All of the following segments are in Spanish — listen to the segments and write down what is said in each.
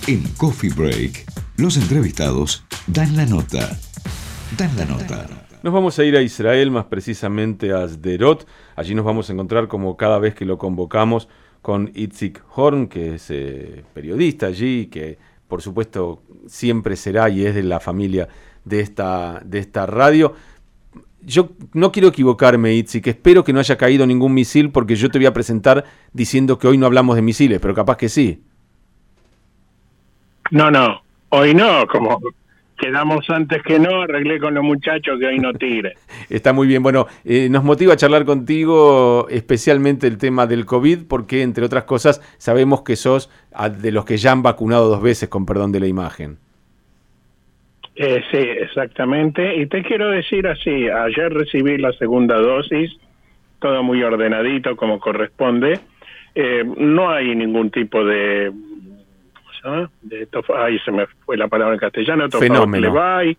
En Coffee Break, los entrevistados dan la nota. Dan la nota. Nos vamos a ir a Israel, más precisamente a Sderot. Allí nos vamos a encontrar, como cada vez que lo convocamos, con Itzik Horn, que es periodista allí, que por supuesto siempre será y es de la familia de esta radio. Yo no quiero equivocarme, Itzik, espero que no haya caído ningún misil, porque yo te voy a presentar diciendo que hoy no hablamos de misiles, pero capaz que sí. No, hoy no, como quedamos antes que no, arreglé con los muchachos que hoy no tire. Está muy bien, bueno, nos motiva a charlar contigo especialmente el tema del COVID, porque entre otras cosas sabemos que sos de los que ya han vacunado 2 veces, con perdón de la imagen. Sí, exactamente, y te quiero decir así, ayer recibí la segunda dosis, todo muy ordenadito como corresponde, no hay ningún tipo de... Ahí se me fue la palabra en castellano, fenómeno.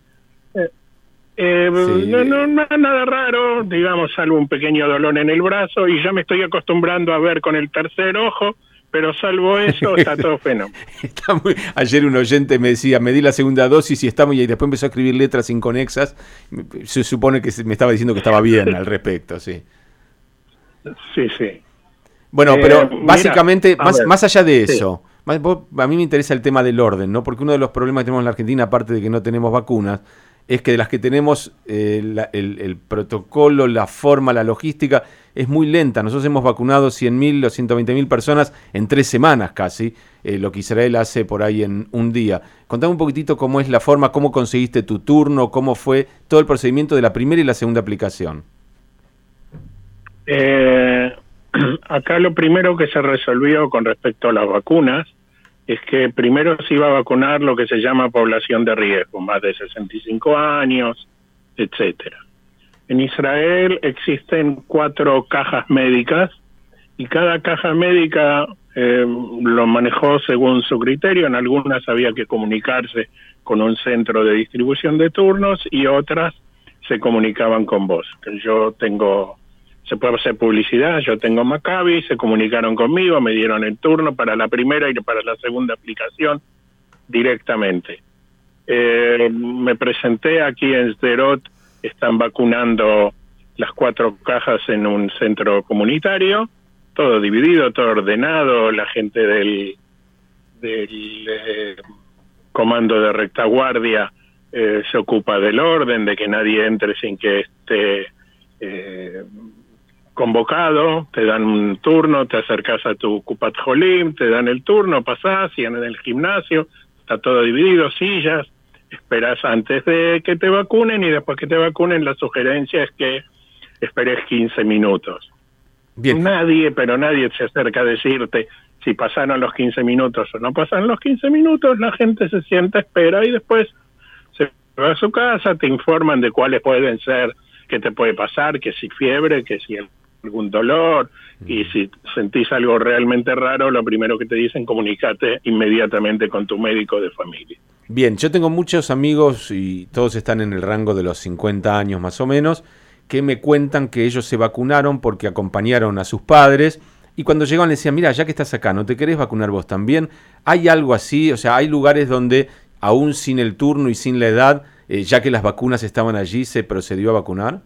No, nada raro, digamos, salvo un pequeño dolor en el brazo, y ya me estoy acostumbrando a ver con el tercer ojo, pero salvo eso, está todo fenómeno. Ayer un oyente me decía, me di la segunda dosis y estamos, y después empezó a escribir letras inconexas, se supone que me estaba diciendo que estaba bien al respecto, sí. Sí. Bueno, pero básicamente, mira, más allá de eso, a mí me interesa el tema del orden, ¿no? Porque uno de los problemas que tenemos en la Argentina, aparte de que no tenemos vacunas, es que de las que tenemos el protocolo, la forma, la logística, es muy lenta. Nosotros hemos vacunado 100.000 o 120.000 personas en 3 semanas casi, lo que Israel hace por ahí en un día. Contame un poquitito cómo es la forma, cómo conseguiste tu turno, cómo fue todo el procedimiento de la primera y la segunda aplicación. Acá lo primero que se resolvió con respecto a las vacunas es que primero se iba a vacunar lo que se llama población de riesgo, más de 65 años, etcétera. En Israel existen 4 cajas médicas y cada caja médica lo manejó según su criterio. En algunas había que comunicarse con un centro de distribución de turnos y otras se comunicaban con vos. Se puede hacer publicidad, yo tengo Maccabi, se comunicaron conmigo, me dieron el turno para la primera y para la segunda aplicación directamente. Me presenté aquí en Sderot, están vacunando las 4 cajas en un centro comunitario, todo dividido, todo ordenado, la gente del comando de retaguardia se ocupa del orden, de que nadie entre sin que esté convocado, te dan un turno, te acercas a tu Kupat Jolim, te dan el turno, pasás, y en el gimnasio, está todo dividido, sillas, esperas antes de que te vacunen, y después que te vacunen la sugerencia es que esperes 15 minutos. Bien. Nadie se acerca a decirte si pasaron los 15 minutos o no pasaron los 15 minutos, la gente se sienta, espera, y después se va a su casa, te informan de cuáles pueden ser, qué te puede pasar, que si fiebre, que si algún dolor, y si sentís algo realmente raro, lo primero que te dicen, comunícate inmediatamente con tu médico de familia. Bien, yo tengo muchos amigos, y todos están en el rango de los 50 años más o menos, que me cuentan que ellos se vacunaron porque acompañaron a sus padres, y cuando llegaban les decían, mira, ya que estás acá, ¿no te querés vacunar vos también? ¿Hay algo así? O sea, ¿hay lugares donde, aún sin el turno y sin la edad, ya que las vacunas estaban allí, se procedió a vacunar?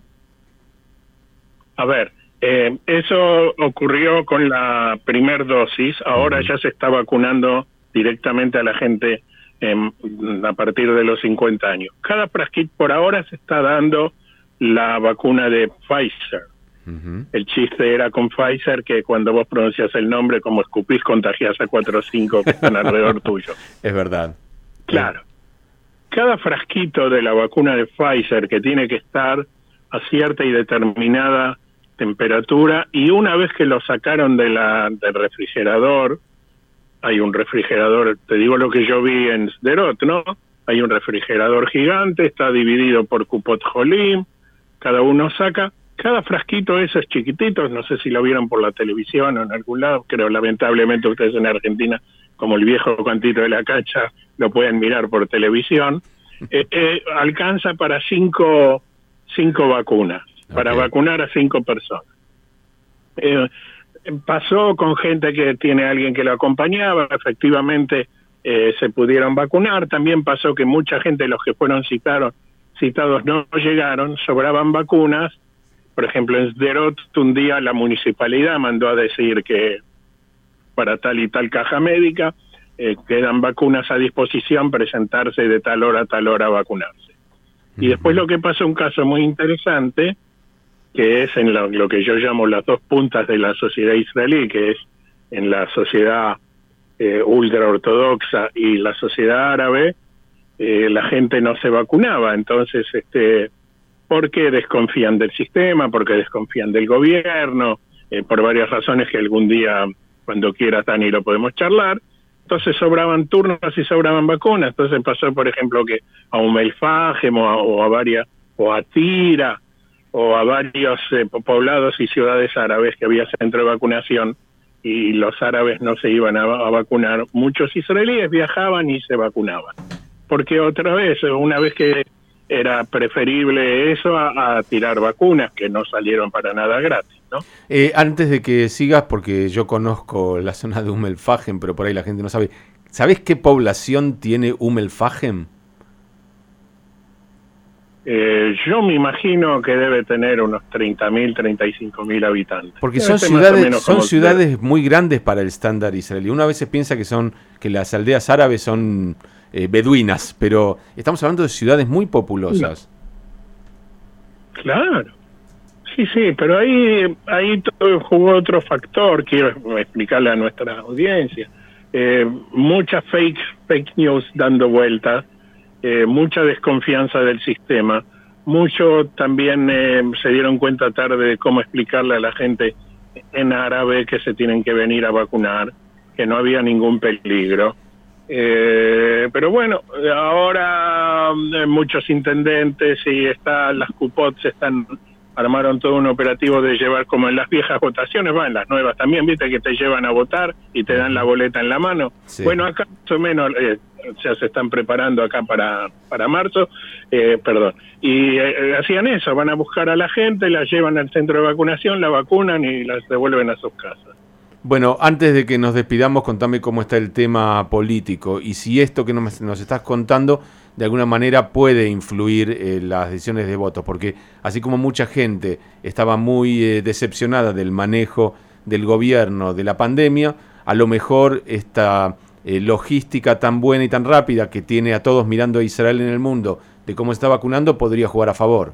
A ver, eso ocurrió con la primer dosis, ahora ya se está vacunando directamente a la gente a partir de los 50 años. Cada frasquito por ahora se está dando la vacuna de Pfizer. El chiste era con Pfizer que cuando vos pronuncias el nombre, como escupís, contagias a 4 o 5 que están alrededor tuyo. Es verdad. Claro. Cada frasquito de la vacuna de Pfizer, que tiene que estar a cierta y determinada temperatura, y una vez que lo sacaron del refrigerador, hay un refrigerador, te digo lo que yo vi en Sderot, ¿no? Hay un refrigerador gigante, está dividido por Kupot Jolim, cada uno saca, cada frasquito esos chiquititos, no sé si lo vieron por la televisión o en algún lado, creo lamentablemente ustedes en Argentina, como el viejo cantito de la cacha, lo pueden mirar por televisión, alcanza para 5 vacunas, para vacunar a 5 personas. Pasó con gente que tiene alguien que lo acompañaba, efectivamente se pudieron vacunar. También pasó que mucha gente, los que fueron citados no llegaron, sobraban vacunas. Por ejemplo, en Sderot un día la municipalidad mandó a decir que para tal y tal caja médica quedan vacunas a disposición, presentarse de tal hora a tal hora a vacunarse. Y después lo que pasó, un caso muy interesante, que es en lo que yo llamo las dos puntas de la sociedad israelí, que es en la sociedad ultraortodoxa y la sociedad árabe, la gente no se vacunaba. Entonces, porque desconfían del sistema, porque desconfían del gobierno, por varias razones que algún día, cuando quieras, Dani, lo podemos charlar. Entonces sobraban turnos y sobraban vacunas. Entonces pasó, por ejemplo, que a Umm el-Fahem o a Tira o a varios poblados y ciudades árabes que había centro de vacunación y los árabes no se iban a vacunar. Muchos israelíes viajaban y se vacunaban. Porque otra vez, una vez que era preferible eso a tirar vacunas que no salieron para nada gratis, ¿no? Antes de que sigas, porque yo conozco la zona de Umm el-Fahem, pero por ahí la gente no sabe. ¿Sabés qué población tiene Umm el-Fahem? Yo me imagino que debe tener unos 30.000, 35.000 habitantes. Porque son ciudades muy grandes para el estándar israelí. Uno a veces piensa que las aldeas árabes son beduinas, pero estamos hablando de ciudades muy populosas. Claro. Sí, pero ahí jugó otro factor, quiero explicarle a nuestra audiencia. Muchas fake news dando vueltas, mucha desconfianza del sistema, mucho también se dieron cuenta tarde de cómo explicarle a la gente en árabe que se tienen que venir a vacunar, que no había ningún peligro. Pero bueno, ahora muchos intendentes y las Kupot armaron todo un operativo de llevar, como en las viejas votaciones, en las nuevas también, viste que te llevan a votar y te dan la boleta en la mano. Sí. Bueno, acá más o menos se están preparando acá para marzo, y hacían eso, van a buscar a la gente, la llevan al centro de vacunación, la vacunan y las devuelven a sus casas. Bueno, antes de que nos despidamos, contame cómo está el tema político y si esto que nos estás contando de alguna manera puede influir en las decisiones de votos, porque así como mucha gente estaba muy decepcionada del manejo del gobierno de la pandemia, a lo mejor esta logística tan buena y tan rápida que tiene a todos mirando a Israel en el mundo de cómo está vacunando podría jugar a favor.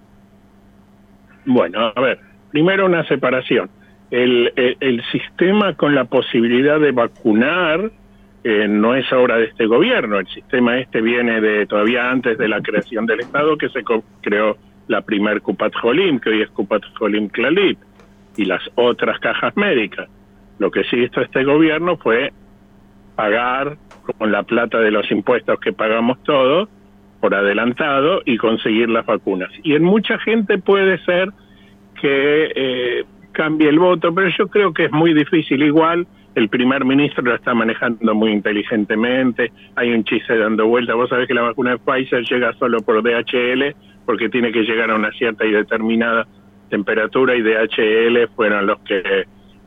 Bueno, a ver, primero una separación. El sistema con la posibilidad de vacunar no es obra de este gobierno. El sistema viene de todavía antes de la creación del Estado, que se creó la primer Kupat Jolim, que hoy es Kupat Jolim Clalit, y las otras cajas médicas. Lo que sí hizo este gobierno fue pagar con la plata de los impuestos que pagamos todos por adelantado y conseguir las vacunas. Y en mucha gente puede ser que cambie el voto, pero yo creo que es muy difícil. Igual el primer ministro lo está manejando muy inteligentemente. Hay un chiste dando vuelta. Vos sabés que la vacuna de Pfizer llega solo por DHL, porque tiene que llegar a una cierta y determinada temperatura, y DHL fueron los que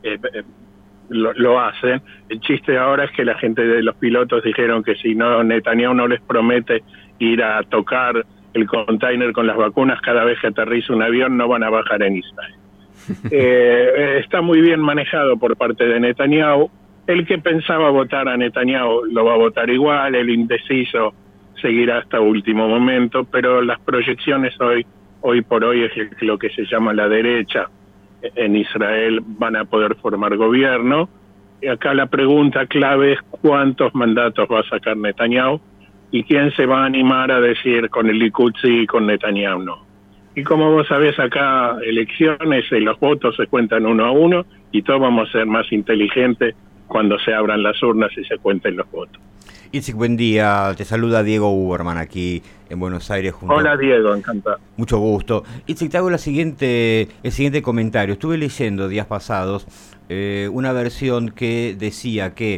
lo hacen. El chiste ahora es que la gente de los pilotos dijeron que si no, Netanyahu no les promete ir a tocar el container con las vacunas cada vez que aterriza un avión, no van a bajar en Israel. Está muy bien manejado por parte de Netanyahu. El que pensaba votar a Netanyahu lo va a votar igual, el indeciso seguirá hasta último momento, pero las proyecciones hoy por hoy es que lo que se llama la derecha en Israel van a poder formar gobierno. Y acá la pregunta clave es cuántos mandatos va a sacar Netanyahu y quién se va a animar a decir con el Likud sí y con Netanyahu no. Y como vos sabés, acá elecciones y los votos se cuentan uno a uno y todos vamos a ser más inteligentes cuando se abran las urnas y se cuenten los votos. Itzik, buen día. Te saluda Diego Uberman aquí en Buenos Aires. Hola Diego, encantado. Mucho gusto. Itzik, te hago el siguiente comentario. Estuve leyendo días pasados una versión que decía que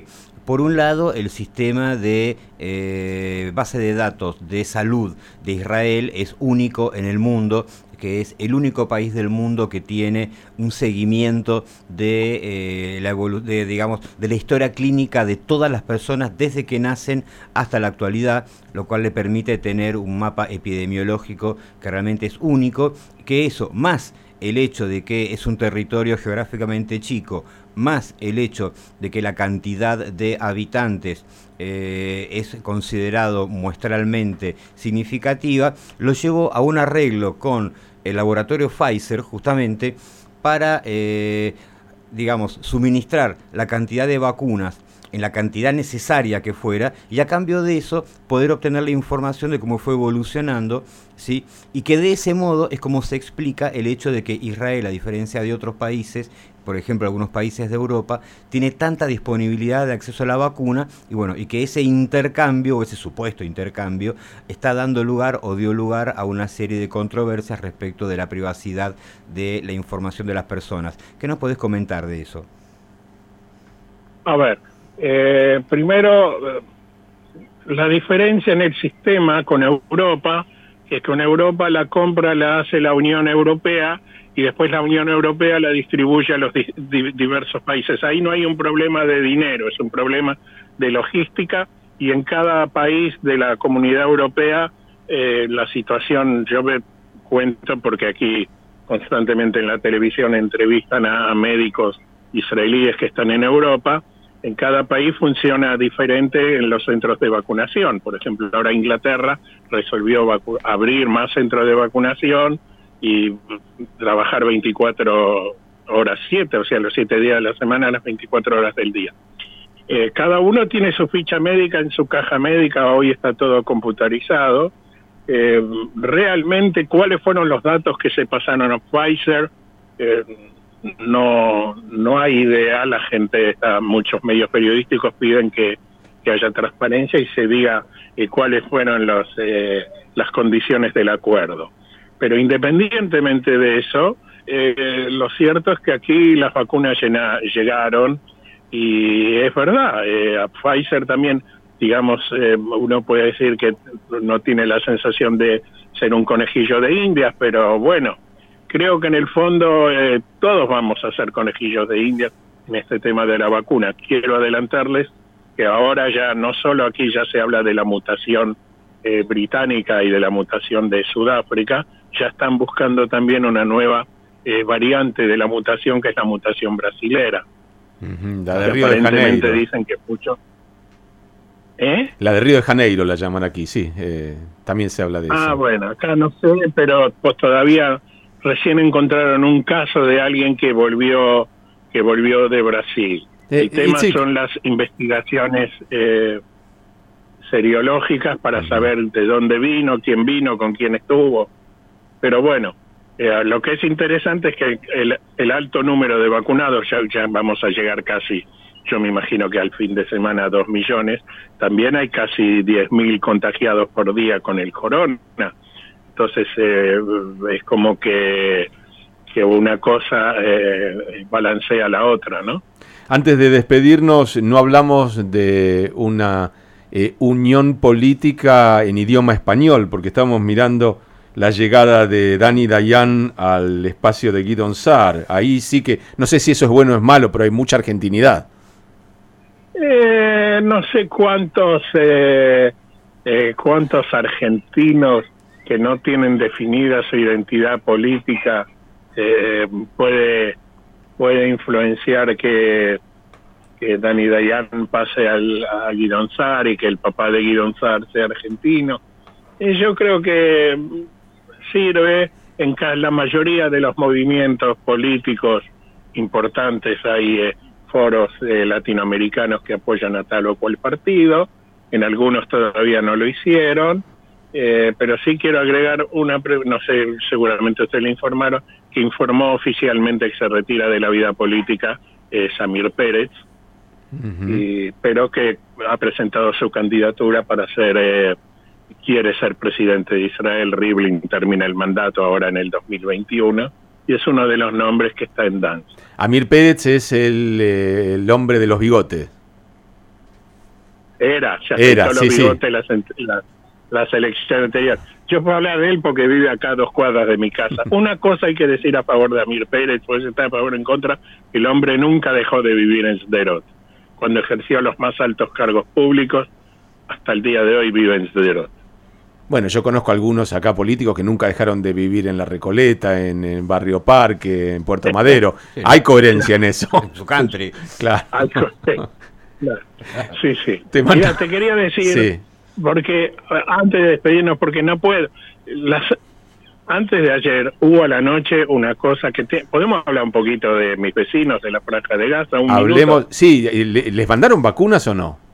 Por un lado, el sistema de base de datos de salud de Israel es único en el mundo, que es el único país del mundo que tiene un seguimiento de de la historia clínica de todas las personas desde que nacen hasta la actualidad, lo cual le permite tener un mapa epidemiológico que realmente es único, que eso, más el hecho de que es un territorio geográficamente chico, más el hecho de que la cantidad de habitantes es considerado muestralmente significativa, lo llevó a un arreglo con el laboratorio Pfizer justamente para, suministrar la cantidad de vacunas en la cantidad necesaria que fuera, y a cambio de eso poder obtener la información de cómo fue evolucionando, ¿sí? Y que de ese modo es como se explica el hecho de que Israel, a diferencia de otros países, por ejemplo algunos países de Europa, tiene tanta disponibilidad de acceso a la vacuna, y que ese intercambio, o ese supuesto intercambio, está dando lugar o dio lugar a una serie de controversias respecto de la privacidad de la información de las personas. ¿Qué nos podés comentar de eso? A ver, primero, la diferencia en el sistema con Europa, que es que con Europa la compra la hace la Unión Europea y después la Unión Europea la distribuye a los diversos países. Ahí no hay un problema de dinero, es un problema de logística, y en cada país de la Comunidad Europea la situación, yo me cuento porque aquí constantemente en la televisión entrevistan a médicos israelíes que están en Europa. En cada país funciona diferente en los centros de vacunación. Por ejemplo, ahora Inglaterra resolvió abrir más centros de vacunación y trabajar 24 horas 7, o sea, los 7 días de la semana, las 24 horas del día. Cada uno tiene su ficha médica en su caja médica, hoy está todo computarizado. Realmente, ¿cuáles fueron los datos que se pasaron a Pfizer? No hay idea. La gente, muchos medios periodísticos piden que haya transparencia y se diga cuáles fueron las condiciones del acuerdo. Pero independientemente de eso, lo cierto es que aquí las vacunas llegaron, y es verdad, a Pfizer también, uno puede decir que no tiene la sensación de ser un conejillo de Indias, pero bueno, creo que en el fondo todos vamos a ser conejillos de Indias en este tema de la vacuna. Quiero adelantarles que ahora ya no solo aquí ya se habla de la mutación británica y de la mutación de Sudáfrica, ya están buscando también una nueva variante de la mutación, que es la mutación brasilera. La de Río de Janeiro. Dicen que mucho. La de Río de Janeiro la llaman aquí, sí. También se habla de eso. Ah, bueno, acá no sé, pero pues todavía recién encontraron un caso de alguien que volvió de Brasil. El tema son las investigaciones seriológicas para saber de dónde vino, con quién estuvo. Pero bueno, lo que es interesante es que el alto número de vacunados, ya vamos a llegar casi, yo me imagino que al fin de semana, a 2 millones. También hay casi 10.000 contagiados por día con el corona. Entonces es como que una cosa balancea la otra, ¿no? Antes de despedirnos, no hablamos de una unión política en idioma español, porque estamos mirando la llegada de Dani Dayan al espacio de Guidon Saar. Ahí sí que, no sé si eso es bueno o es malo, pero hay mucha argentinidad. No sé cuántos argentinos que no tienen definida su identidad política puede influenciar que Dani Dayan pase a Guidon Saar y que el papá de Guidon Saar sea argentino. Yo creo que sirve en la mayoría de los movimientos políticos importantes. Hay foros latinoamericanos que apoyan a tal o cual partido, en algunos todavía no lo hicieron, pero sí quiero agregar no sé, seguramente ustedes le informaron, que informó oficialmente que se retira de la vida política Samir Pérez, pero que ha presentado su candidatura para quiere ser presidente de Israel. Rivlin termina el mandato ahora en el 2021 y es uno de los nombres que está en danza. Amir Pérez es el hombre de los bigotes. Ya sentó sí, los bigotes la selección anterior. Yo puedo hablar de él porque vive acá a 2 cuadras de mi casa. Una cosa hay que decir a favor de Amir Pérez, pues está a favor o en contra: el hombre nunca dejó de vivir en Sderot. Cuando ejerció los más altos cargos públicos, hasta el día de hoy vive en Sderot. Bueno, yo conozco algunos acá políticos que nunca dejaron de vivir en La Recoleta, en Barrio Parque, en Puerto Madero. Sí. Hay coherencia en eso. En su country. Claro. Sí. Mira, te quería decir, Sí. porque antes de despedirnos, porque no puedo, antes de ayer hubo a la noche una cosa que podemos hablar un poquito de mis vecinos de la Franja de Gaza. Hablemos, minuto? sí, ¿les mandaron vacunas o no?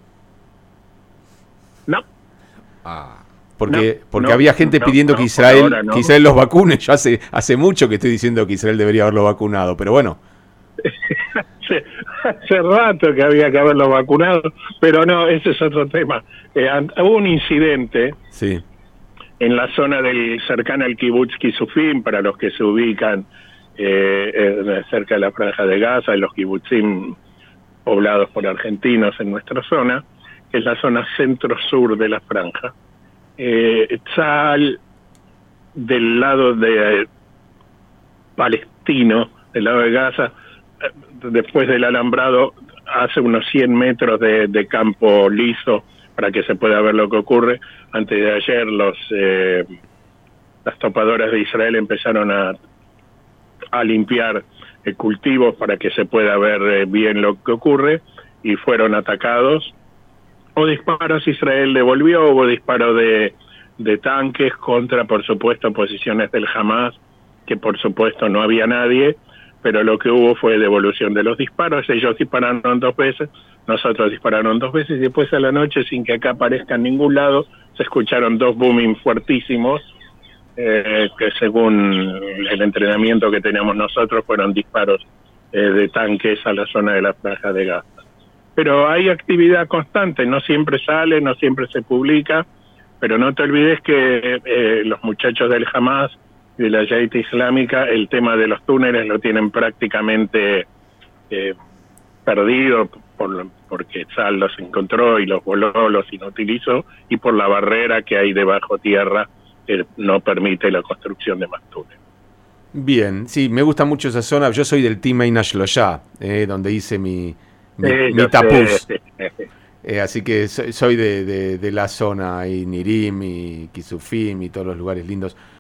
No. Porque No, había gente pidiendo que por Israel ahora no. que Israel los vacune. Yo hace mucho que estoy diciendo que Israel debería haberlo vacunado, pero bueno. Hace rato que había que haberlo vacunado, pero no, ese es otro tema. Hubo un incidente Sí. en la zona cercana al kibutz Kisufim, para los que se ubican cerca de la Franja de Gaza, en los kibutzim poblados por argentinos en nuestra zona, que es la zona centro-sur de la franja. Tzal, del lado de palestino, del lado de Gaza, después del alambrado, hace unos 100 metros de campo liso para que se pueda ver lo que ocurre. Antes de ayer las topadoras de Israel empezaron a limpiar cultivos para que se pueda ver bien lo que ocurre, y fueron atacados. Hubo disparos, Israel devolvió, hubo disparos de tanques contra, por supuesto, posiciones del Hamas, que por supuesto no había nadie, pero lo que hubo fue devolución de los disparos. Ellos dispararon 2 veces, nosotros dispararon 2 veces, y después a la noche, sin que acá aparezca en ningún lado, se escucharon 2 booming fuertísimos, que según el entrenamiento que teníamos nosotros fueron disparos de tanques a la zona de la Franja de Gaza. Pero hay actividad constante, no siempre sale, no siempre se publica, pero no te olvides que los muchachos del Hamas y de la Yihad Islámica, el tema de los túneles lo tienen prácticamente perdido, porque Tzal los encontró y los voló, los inutilizó, y por la barrera que hay debajo tierra que no permite la construcción de más túneles. Bien, sí, me gusta mucho esa zona. Yo soy del Team Eina Shloshá, donde hice mi tapuz. Así que soy de la zona, y Nirim y Kisufim y todos los lugares lindos.